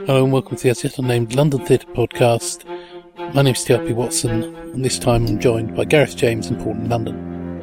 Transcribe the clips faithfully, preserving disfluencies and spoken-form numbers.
Hello and welcome to the As Yet Unnamed London Theatre Podcast. My name is T R P Watson, and this time I'm joined by Gareth James in Portland, London.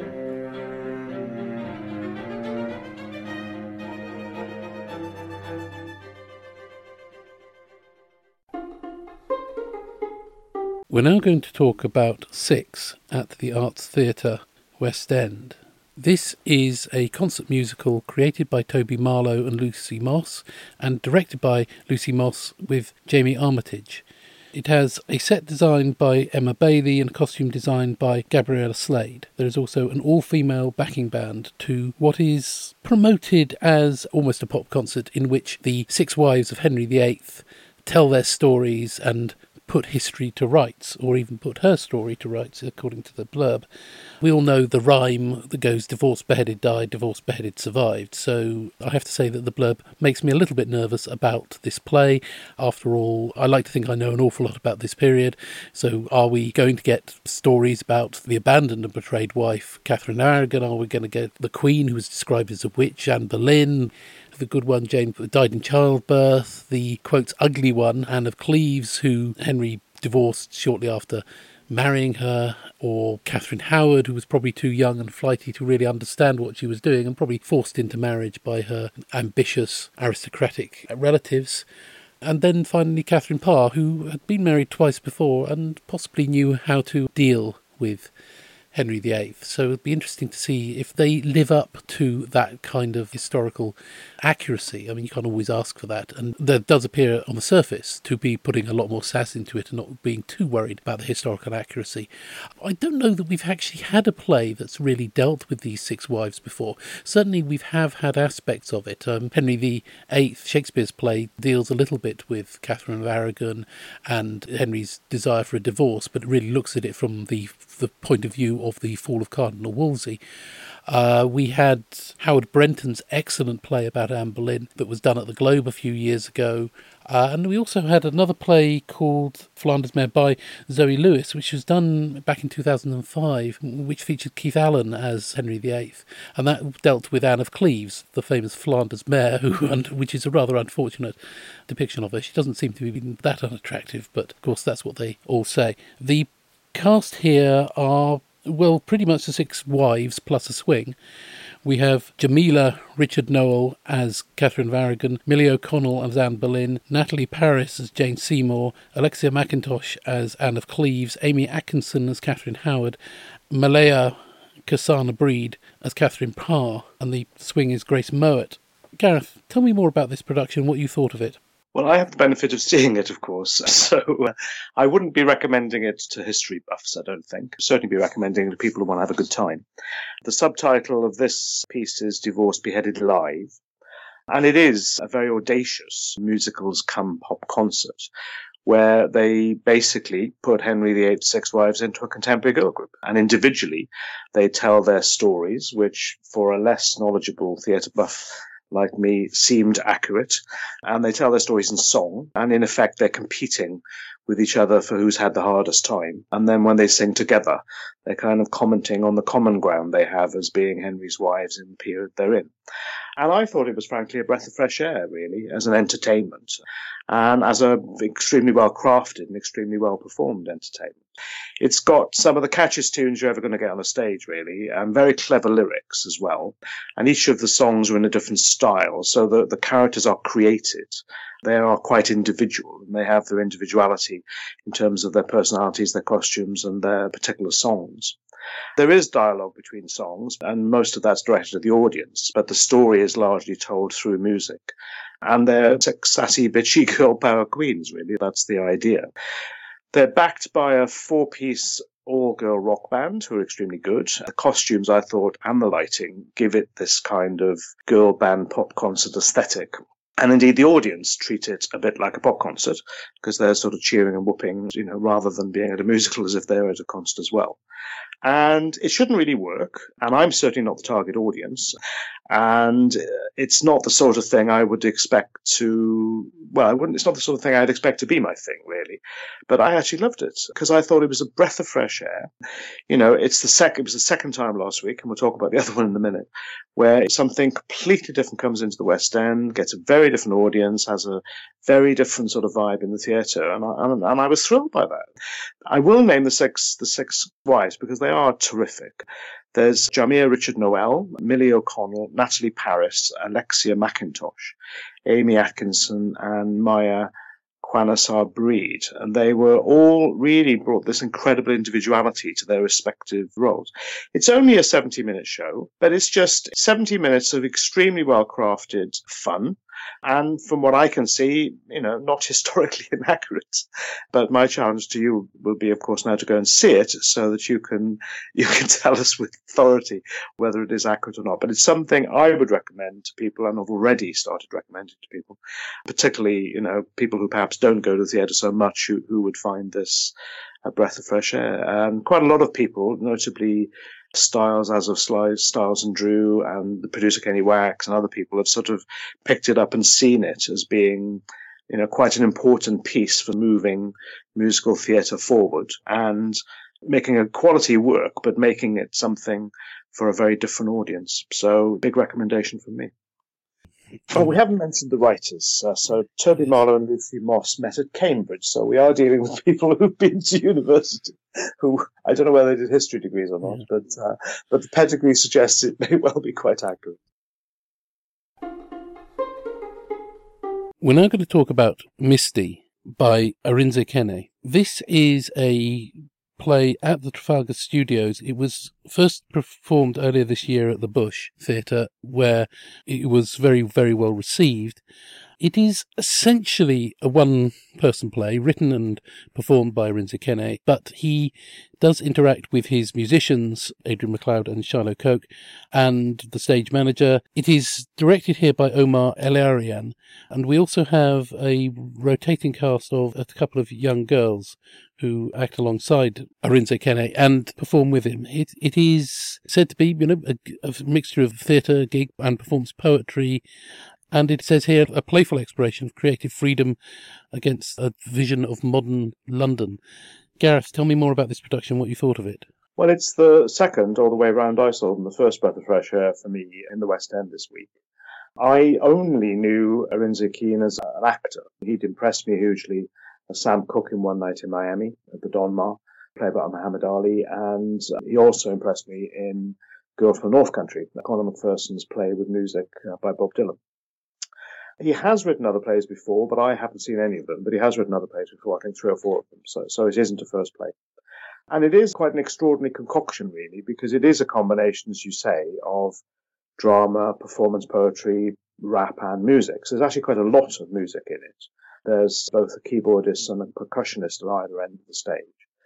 We're now going to talk about Six at the Arts Theatre, West End. This is a concert musical created by Toby Marlowe and Lucy Moss and directed by Lucy Moss with Jamie Armitage. It has a set designed by Emma Bailey and a costume designed by Gabriella Slade. There is also an all-female backing band to what is promoted as almost a pop concert in which the six wives of Henry the Eighth tell their stories and put history to rights, or even put her story to rights, according to the blurb. We all know the rhyme that goes divorced, beheaded, died, divorced, beheaded, survived. So I have to say that the blurb makes me a little bit nervous about this play. After all, I like to think I know an awful lot about this period. So are we going to get stories about the abandoned and betrayed wife, Catherine of Aragon? Are we going to get the Queen, who was described as a witch, Anne Boleyn? The good one, Jane, died in childbirth. The, quotes, ugly one, Anne of Cleves, who Henry divorced shortly after marrying her, or Catherine Howard, who was probably too young and flighty to really understand what she was doing and probably forced into marriage by her ambitious aristocratic relatives. And then finally Catherine Parr, who had been married twice before and possibly knew how to deal with Henry the Eighth. So it'd be interesting to see if they live up to that kind of historical accuracy. I mean, you can't always ask for that. And there does appear on the surface to be putting a lot more sass into it and not being too worried about the historical accuracy. I don't know that we've actually had a play that's really dealt with these six wives before. Certainly we have had aspects of it. Um, Henry the Eighth, Shakespeare's play, deals a little bit with Catherine of Aragon and Henry's desire for a divorce, but really looks at it from the the point of view of the fall of Cardinal Wolsey. Uh, we had Howard Brenton's excellent play about Anne Boleyn that was done at the Globe a few years ago. Uh, and we also had another play called Flanders Mare by Zoe Lewis, which was done back in two thousand five, which featured Keith Allen as Henry the Eighth. And that dealt with Anne of Cleves, the famous Flanders Mare, who, and, which is a rather unfortunate depiction of her. She doesn't seem to be that unattractive, but of course that's what they all say. The cast here are, well, pretty much the six wives plus a swing. We have Jamila Richard Noel as Catherine of Aragon, Millie O'Connell as Anne Boleyn, Natalie Paris as Jane Seymour, Alexia McIntosh as Anne of Cleves, Amy Atkinson as Catherine Howard, Malaya Kasana Breed as Catherine Parr, and the swing is Grace Mowat. Gareth, tell me more about this production, what you thought of it. Well, I have the benefit of seeing it, of course, so uh, I wouldn't be recommending it to history buffs, I don't think. Certainly be recommending it to people who want to have a good time. The subtitle of this piece is Divorced, Beheaded, Live, and it is a very audacious musicals come pop concert where they basically put Henry the Eighth's six wives into a contemporary girl group, and individually they tell their stories, which for a less knowledgeable theatre buff like me seemed accurate, and they tell their stories in song, and in effect they're competing with each other for who's had the hardest time. And then when they sing together, they're kind of commenting on the common ground they have as being Henry's wives in the period they're in. And I thought it was frankly a breath of fresh air, really, as an entertainment, and as a extremely well crafted and extremely well performed entertainment. It's got some of the catchiest tunes you're ever going to get on a stage, really, and very clever lyrics as well. And each of the songs are in a different style, so the, the characters are created. They are quite individual, and they have their individuality in terms of their personalities, their costumes, and their particular songs. There is dialogue between songs, and most of that's directed at the audience, but the story is largely told through music. And they're six sassy, bitchy girl power queens, really. That's the idea. They're backed by a four-piece all-girl rock band who are extremely good. The costumes, I thought, and the lighting give it this kind of girl band pop concert aesthetic. And indeed, the audience treat it a bit like a pop concert because they're sort of cheering and whooping, you know, rather than being at a musical as if they're at a concert as well. And it shouldn't really work, and I'm certainly not the target audience. And it's not the sort of thing I would expect to, well, I wouldn't, it's not the sort of thing I'd expect to be my thing, really. But I actually loved it because I thought it was a breath of fresh air. You know, it's the second, it was the second time last week, and we'll talk about the other one in a minute, where something completely different comes into the West End, gets a very different audience, has a very different sort of vibe in the theatre, and I, and, and I was thrilled by that. I will name the six, the six wives because they are terrific. There's Jamia Richard Noel, Millie O'Connell, Natalie Paris, Alexia McIntosh, Amy Atkinson, and Maya Quanasar Breed. And they were all really brought this incredible individuality to their respective roles. It's only a seventy minute show, but it's just seventy minutes of extremely well crafted fun. And from what I can see, you know, not historically inaccurate. But my challenge to you will be, of course, now to go and see it so that you can you can tell us with authority whether it is accurate or not. But it's something I would recommend to people, and I've already started recommending to people, particularly, you know, people who perhaps don't go to the theatre so much, who, who would find this a breath of fresh air. And quite a lot of people, notably Styles, as of Styles and Drew, and the producer Kenny Wax and other people have sort of picked it up and seen it as being, you know, quite an important piece for moving musical theatre forward and making a quality work, but making it something for a very different audience. So, big recommendation from me. Oh, we haven't mentioned the writers. Uh, so Toby Marlow and Lucy Moss met at Cambridge. So we are dealing with people who've been to university, who, I don't know whether they did history degrees or not, but uh, but the pedigree suggests it may well be quite accurate. We're now going to talk about Misty by Arinze Kene. This is a play at the Trafalgar Studios. It was first performed earlier this year at the Bush Theatre, where it was very, very well received. It is essentially a one-person play, written and performed by Arinze Kene, but he does interact with his musicians, Adrian MacLeod and Shiloh Coke, and the stage manager. It is directed here by Omar El-Arian, and we also have a rotating cast of a couple of young girls who act alongside Arinze Kene and perform with him. It It is said to be, you know, a, a mixture of theatre, gig, and performance poetry. And it says here, a playful exploration of creative freedom against a vision of modern London. Gareth, tell me more about this production, what you thought of it. Well, it's the second all the way round I saw, and the first breath of fresh air for me in the West End this week. I only knew Arinze Kene as an actor. He'd impressed me hugely as Sam Cooke in One Night in Miami at the Donmar, played by Muhammad Ali, and he also impressed me in Girl from the North Country, Conor McPherson's play with music uh, by Bob Dylan. He has written other plays before, but I haven't seen any of them. But he has written other plays before, I think three or four of them. So, so it isn't a first play. And it is quite an extraordinary concoction, really, because it is a combination, as you say, of drama, performance poetry, rap, and music. So there's actually quite a lot of music in it. There's both a keyboardist and a percussionist at either end of the stage.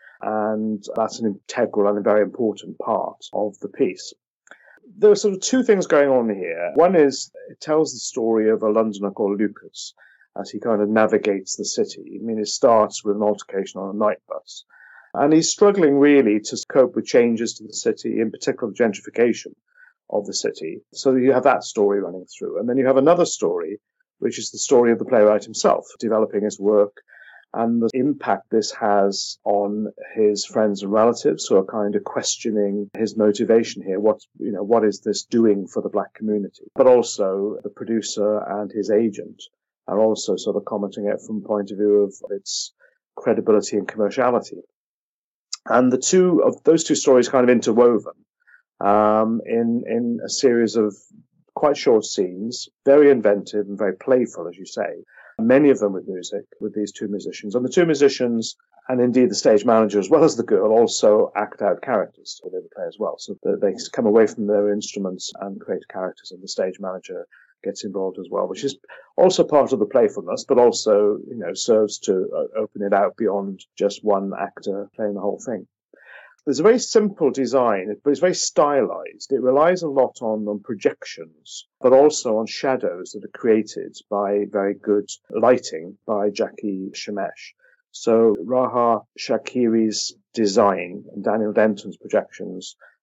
And that's an integral and a very important part of the piece. There are sort of two things going on here. One is it tells the story of a Londoner called Lucas as he kind of navigates the city. I mean, it starts with an altercation on a night bus. And he's struggling really to cope with changes to the city, in particular the gentrification of the city. So you have that story running through. And then you have another story, which is the story of the playwright himself, developing his work and the impact this has on his friends and relatives who are kind of questioning his motivation here. What, you know, what is this doing for the black community? But also the producer and his agent are also sort of commenting it from the point of view of its credibility and commerciality. And the two of those two stories kind of interwoven um, in, in a series of quite short scenes, very inventive and very playful, as you say. Many of them with music, with these two musicians. And the two musicians, and indeed the stage manager as well as the girl, also act out characters within the play as well. So that they come away from their instruments and create characters, and the stage manager gets involved as well, which is also part of the playfulness, but also, you know, serves to open it out beyond just one actor playing the whole thing. There's a very simple design, but it's very stylized. It relies a lot on, on projections, but also on shadows that are created by very good lighting by Jackie Shemesh. So Raha Shakiri's design and Daniel Denton's projections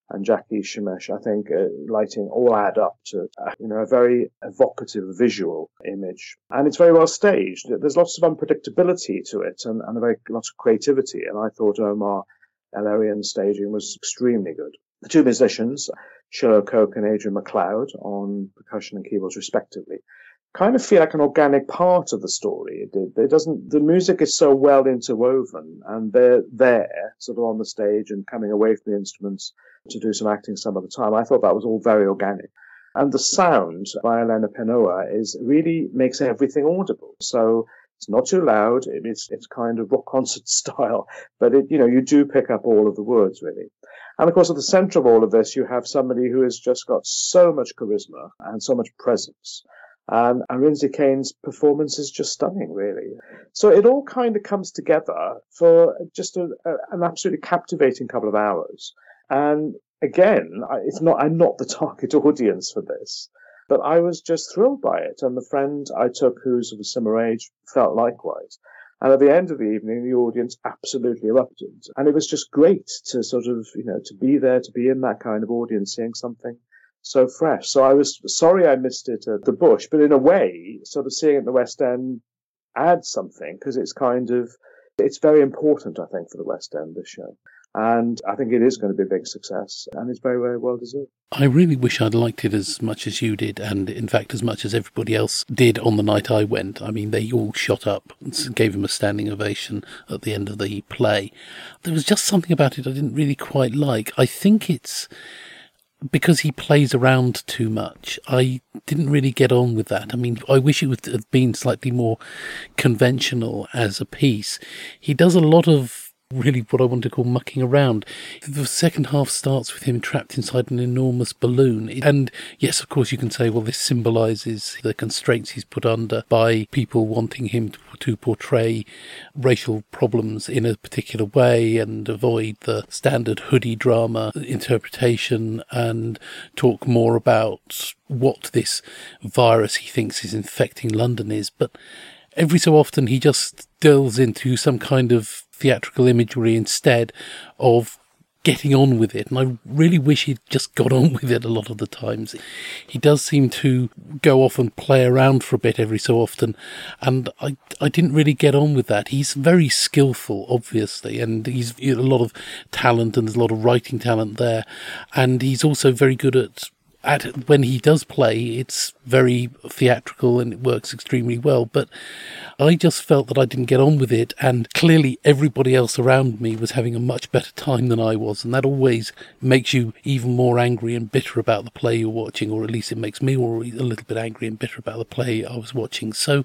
and Jackie Shemesh, I think, uh, lighting all add up to, uh, you know, a very evocative visual image. And it's very well staged. There's lots of unpredictability to it and, and a very lots of creativity. And I thought Omar El-Erian's staging was extremely good. The two musicians, Shiloh Coke and Adrian McLeod, on percussion and keyboards respectively, kind of feel like an organic part of the story. It, it doesn't, the music is so well interwoven, and they're there, sort of on the stage and coming away from the instruments to do some acting some of the time. I thought that was all very organic. And the sound by Elena Penoa is really makes everything audible. So it's not too loud. It's it's kind of rock concert style, but it, you know, you do pick up all of the words really. And of course, at the center of all of this, you have somebody who has just got so much charisma and so much presence. And Arinze Kane's performance is just stunning, really. So it all kind of comes together for just a, a, an absolutely captivating couple of hours. And again, it's not, I'm not the target audience for this, but I was just thrilled by it. And the friend I took, who's of a similar age, felt likewise. And at the end of the evening, the audience absolutely erupted. And it was just great to sort of, you know, to be there, to be in that kind of audience, seeing something so fresh. So I was sorry I missed it at the Bush, but in a way, sort of seeing it at the West End adds something, because it's kind of, it's very important, I think, for the West End, this show. And I think it is going to be a big success, and it's very, very well deserved. I really wish I'd liked it as much as you did, and in fact as much as everybody else did on the night I went. I mean, they all shot up and gave him a standing ovation at the end of the play. There was just something about it I didn't really quite like. I think it's because he plays around too much. I didn't really get on with that. I mean, I wish it would have been slightly more conventional as a piece. He does a lot of really what I want to call mucking around. The second half starts with him trapped inside an enormous balloon. And yes, of course, you can say, well, this symbolises the constraints he's put under by people wanting him to, to portray racial problems in a particular way and avoid the standard hoodie drama interpretation and talk more about what this virus he thinks is infecting London is. But every so often he just delves into some kind of theatrical imagery instead of getting on with it. And I really wish he'd just got on with it a lot of the times. He does seem to go off and play around for a bit every so often. And I, I didn't really get on with that. He's very skillful, obviously, and he's a lot of talent, and there's a lot of writing talent there. And he's also very good at At, when he does play, it's very theatrical and it works extremely well. But I just felt that I didn't get on with it, and clearly everybody else around me was having a much better time than I was, and that always makes you even more angry and bitter about the play you're watching, or at least it makes me a little bit angry and bitter about the play I was watching. So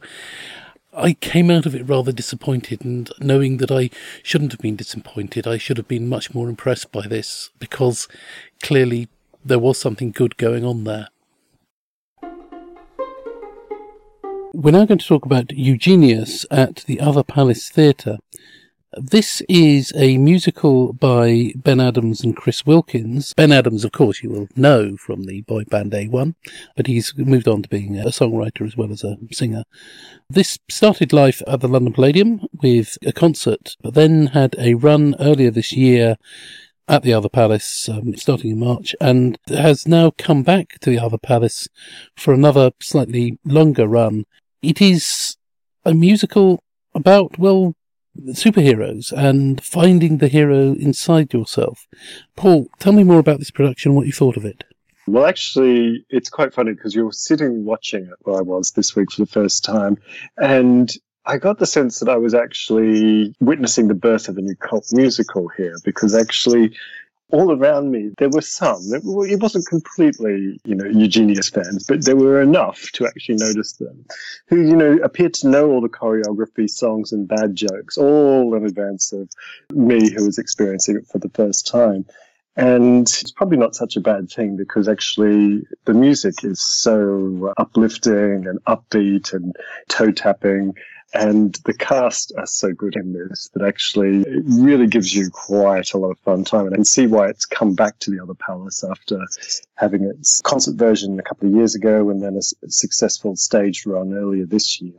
I came out of it rather disappointed, and knowing that I shouldn't have been disappointed, I should have been much more impressed by this, because clearly there was something good going on there. We're now going to talk about Eugenius at the Other Palace Theatre. This is a musical by Ben Adams and Chris Wilkins. Ben Adams, of course, you will know from the boy band A one, but he's moved on to being a songwriter as well as a singer. This started life at the London Palladium with a concert, but then had a run earlier this year at the Other Palace, um, starting in March, and has now come back to the Other Palace for another slightly longer run. It is a musical about, well, superheroes and finding the hero inside yourself. Paul, tell me more about this production, what you thought of it. Well, actually, it's quite funny because you were sitting watching it where I was this week for the first time, and I got the sense that I was actually witnessing the birth of a new cult musical here, because actually all around me, there were some. It wasn't completely, you know, Eugenius fans, but there were enough to actually notice them, who, you know, appeared to know all the choreography, songs and bad jokes, all in advance of me, who was experiencing it for the first time. And it's probably not such a bad thing, because actually the music is so uplifting and upbeat and toe-tapping. And the cast are so good in this that actually it really gives you quite a lot of fun time. And I can see why it's come back to the Other Palace after having its concert version a couple of years ago and then a successful staged run earlier this year.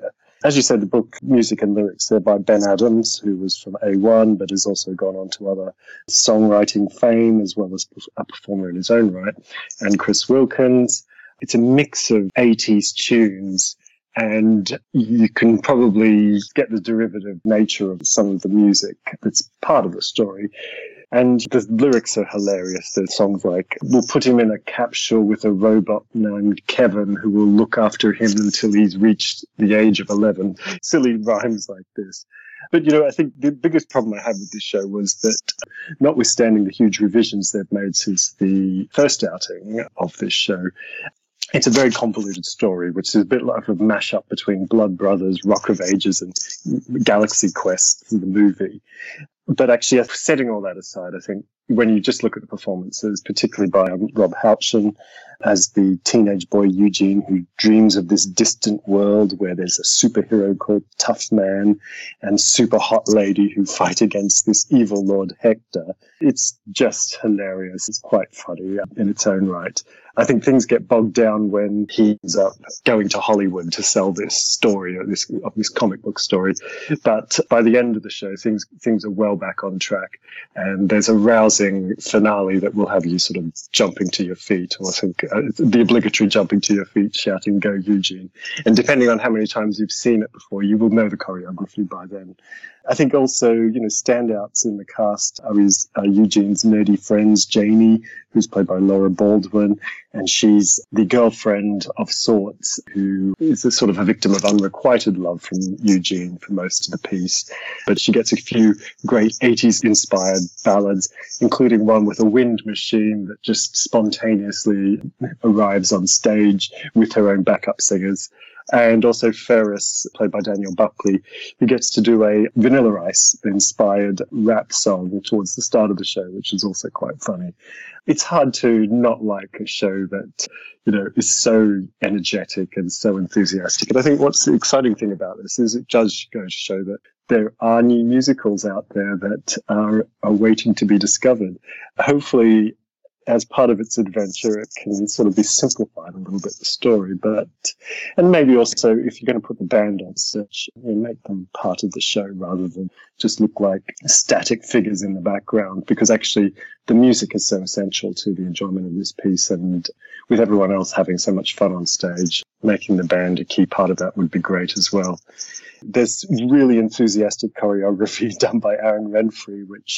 As you said, the book Music and Lyrics there by Ben Adams, who was from A one, but has also gone on to other songwriting fame, as well as a performer in his own right, and Chris Wilkins. It's a mix of eighties tunes, and you can probably get the derivative nature of some of the music that's part of the story. And the lyrics are hilarious. There's songs like, we'll put him in a capsule with a robot named Kevin who will look after him until he's reached the age of eleven. Silly rhymes like this. But, you know, I think the biggest problem I had with this show was that, notwithstanding the huge revisions they've made since the first outing of this show, it's a very convoluted story, which is a bit like a mashup between Blood Brothers, Rock of Ages, and Galaxy Quest, the movie. But actually, setting all that aside, I think when you just look at the performances, particularly by um, Rob Houchen as the teenage boy Eugene who dreams of this distant world where there's a superhero called Tough Man and super hot lady who fight against this evil Lord Hector, it's just hilarious. It's quite funny in its own right. I think things get bogged down when he ends up going to Hollywood to sell this story, or this, of this comic book story. But by the end of the show, things things are well back on track. And there's a rousing finale that will have you sort of jumping to your feet, or I think uh, the obligatory jumping to your feet, shouting, "Go Eugene." And depending on how many times you've seen it before, you will know the choreography by then. I think also, you know, standouts in the cast are his, uh, Eugene's nerdy friends, Janie, who's played by Laura Baldwin, and she's the girlfriend of sorts who is a sort of a victim of unrequited love from Eugene for most of the piece. But she gets a few great eighties-inspired ballads, including one with a wind machine that just spontaneously arrives on stage with her own backup singers. And also Ferris, played by Daniel Buckley, who gets to do a Vanilla Ice-inspired rap song towards the start of the show, which is also quite funny. It's hard to not like a show that, you know, is so energetic and so enthusiastic. And I think what's the exciting thing about this is it does go to show that there are new musicals out there that are, are waiting to be discovered. Hopefully, as part of its adventure, it can sort of be simplified a little bit, the story, but, and maybe also if you're going to put the band on stage, you know, make them part of the show rather than just look like static figures in the background, because actually the music is so essential to the enjoyment of this piece, and with everyone else having so much fun on stage, making the band a key part of that would be great as well. There's really enthusiastic choreography done by Aaron Renfrey, which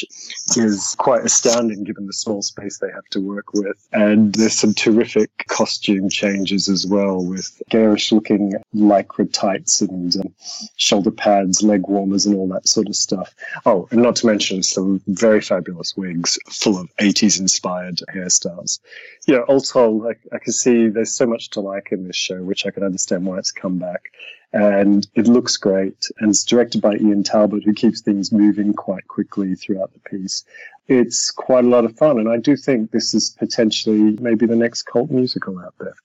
is quite astounding given the small space they have to work with. And there's some terrific costume changes as well, with garish-looking lycra tights and um, shoulder pads, leg warmers, and all that sort of stuff. Oh, and not to mention some very fabulous wigs full of eighties-inspired hairstyles. You know, all told, I, I can see there's so much to like in this show, which I can understand why it's come back. And it looks great. And it's directed by Ian Talbot, who keeps things moving quite quickly throughout the piece. It's quite a lot of fun. And I do think this is potentially maybe the next cult musical out there.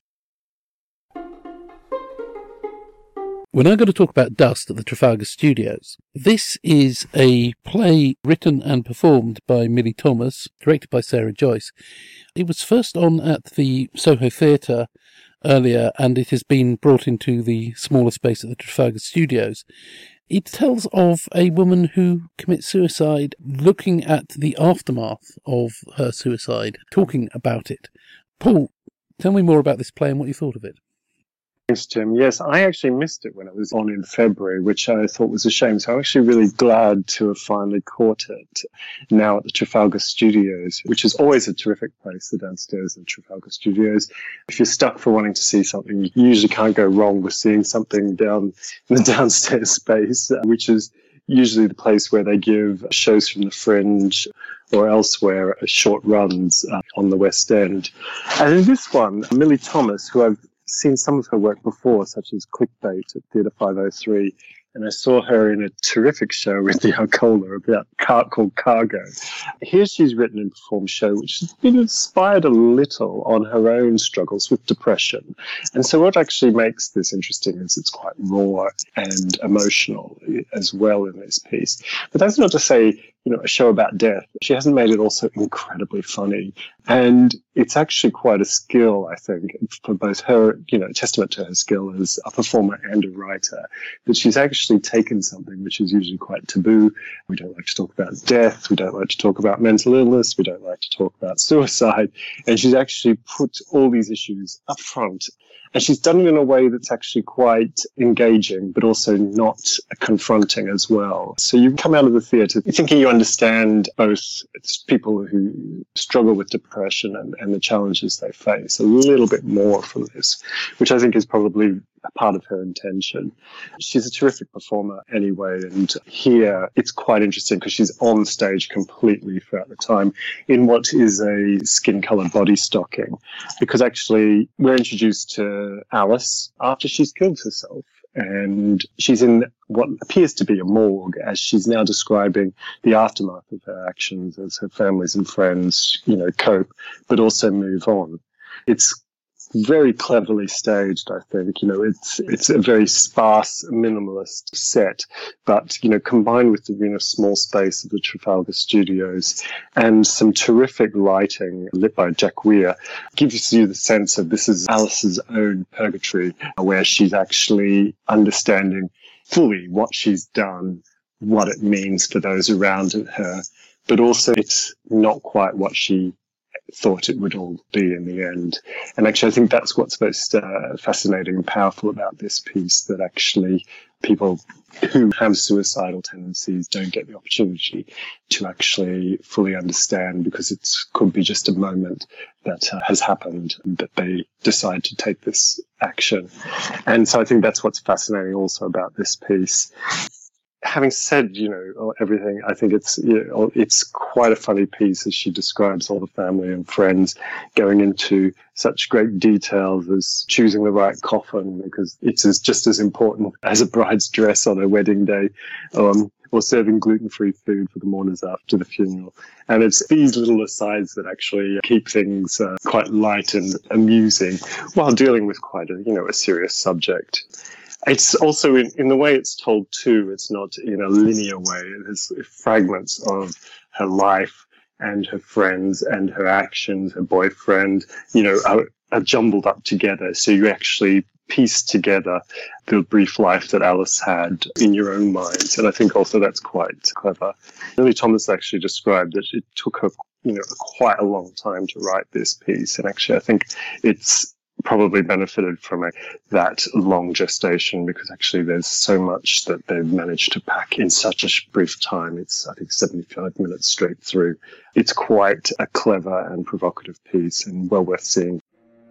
We're now going to talk about Dust at the Trafalgar Studios. This is a play written and performed by Millie Thomas, directed by Sarah Joyce. It was first on at the Soho Theatre earlier, and it has been brought into the smaller space at the Trafalgar Studios. It tells of a woman who commits suicide, looking at the aftermath of her suicide, talking about it. Paul, tell me more about this play and what you thought of it. Thanks, Jim. Yes, I actually missed it when it was on in February, which I thought was a shame. So I'm actually really glad to have finally caught it now at the Trafalgar Studios, which is always a terrific place, the downstairs of Trafalgar Studios. If you're stuck for wanting to see something, you usually can't go wrong with seeing something down in the downstairs space, which is usually the place where they give shows from the Fringe or elsewhere short runs uh, on the West End. And in this one, Millie Thomas, who I've seen some of her work before, such as Clickbait at Theatre five oh three, and I saw her in a terrific show with the Arcola about car called Cargo. Here she's written and performed a show which has been inspired a little on her own struggles with depression. And so what actually makes this interesting is it's quite raw and emotional as well in this piece. But that's not to say you know, a show about death, she hasn't made it also incredibly funny. And it's actually quite a skill, I think, for both her, you know, testament to her skill as a performer and a writer, that she's actually taken something which is usually quite taboo. We don't like to talk about death. We don't like to talk about mental illness. We don't like to talk about suicide. And she's actually put all these issues up front. And she's done it in a way that's actually quite engaging, but also not confronting as well. So you come out of the theatre thinking you understand both people who struggle with depression and, and the challenges they face a little bit more from this, which I think is probably a part of her intention. She's a terrific performer anyway, and here it's quite interesting because she's on stage completely throughout the time in what is a skin-coloured body stocking, because actually we're introduced to Alice after she's killed herself. And she's in what appears to be a morgue as she's now describing the aftermath of her actions as her families and friends, you know, cope, but also move on. It's very cleverly staged, I think. You know, it's it's a very sparse, minimalist set, but, you know, combined with the, you know, small space of the Trafalgar Studios and some terrific lighting lit by Jack Weir, gives you the sense of this is Alice's own purgatory, where she's actually understanding fully what she's done, what it means for those around her, but also it's not quite what she thought it would all be in the end. And actually, I think that's what's most uh, fascinating and powerful about this piece, that actually people who have suicidal tendencies don't get the opportunity to actually fully understand, because it could be just a moment that uh, has happened and that they decide to take this action. And so I think that's what's fascinating also about this piece. Having said, you know, everything, I think it's, you know, it's quite a funny piece as she describes all the family and friends going into such great details as choosing the right coffin, because it's as, just as important as a bride's dress on her wedding day, um, or serving gluten-free food for the mourners after the funeral. And it's these little asides that actually keep things uh, quite light and amusing while dealing with quite a, you know, a serious subject. It's also in, in the way it's told too, it's not in a linear way. There's fragments of her life and her friends and her actions, her boyfriend, you know, are, are jumbled up together. So you actually piece together the brief life that Alice had in your own mind. And I think also that's quite clever. Lily Thomas actually described that it took her, you know, quite a long time to write this piece. And actually, I think it's probably benefited from a, that long gestation, because actually there's so much that they've managed to pack in such a brief time. It's, I think, seventy-five minutes straight through. It's quite a clever and provocative piece and well worth seeing.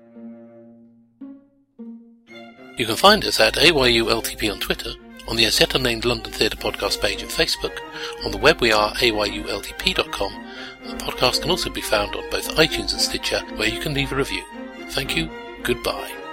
You can find us at A Y U L T P on Twitter, on the As Yet Unnamed London Theatre Podcast page of Facebook. On the web we are A Y U L T P dot com, and the podcast can also be found on both iTunes and Stitcher, where you can leave a review. Thank you. Goodbye.